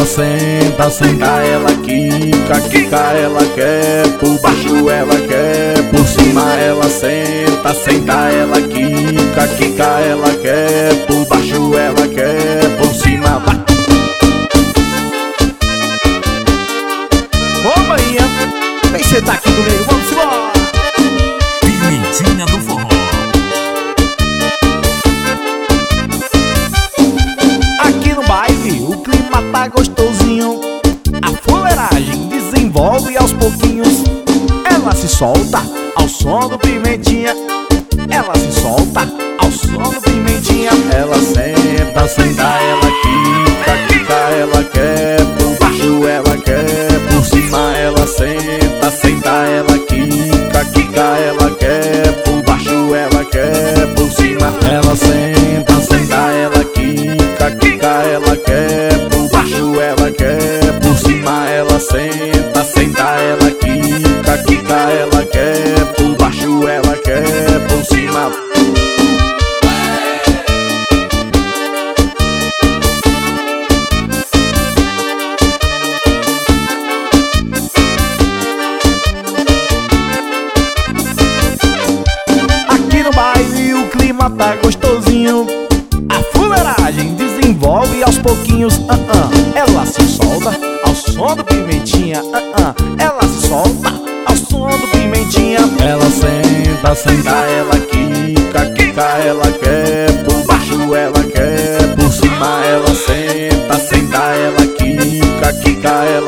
senta, senta, ela quica, quica, ela quer. Por baixo ela quer, por cima ela senta, senta, ela quica, quica, ela quer. Por baixo ela quer, por cima vai. Ô Bahia, vem sentar aqui comigo, vamos embora. Pimentinha do Forró. Aqui no baile o clima tá gostosinho. A fuleiragem desenvolve aos pouquinhos. Ela se solta ao som do Pimentinha. Ela se solta ao som do Pimentinha. Ela senta, senta, ela quica, quica, ela quer. Por baixo ela quer, por cima ela senta, senta, ela quica, quica, ela quer. Por baixo ela quer, por cima ela senta, senta, ela quica, quica, ela quer. Por baixo ela quer, por cima ela senta, senta, ela quica, quica, ela quer. Por baixo ela quer, por cima. Aqui no baile o clima tá gostosinho. A fuleiragem desenvolve aos pouquinhos. Ela se solta ao som do Pimentinha. Ela se solta ao som do Pimentinha. Ela senta, senta, ela quica, quica, ela quer. Por baixo ela quer, por cima ela senta, senta, ela quica, quica, ela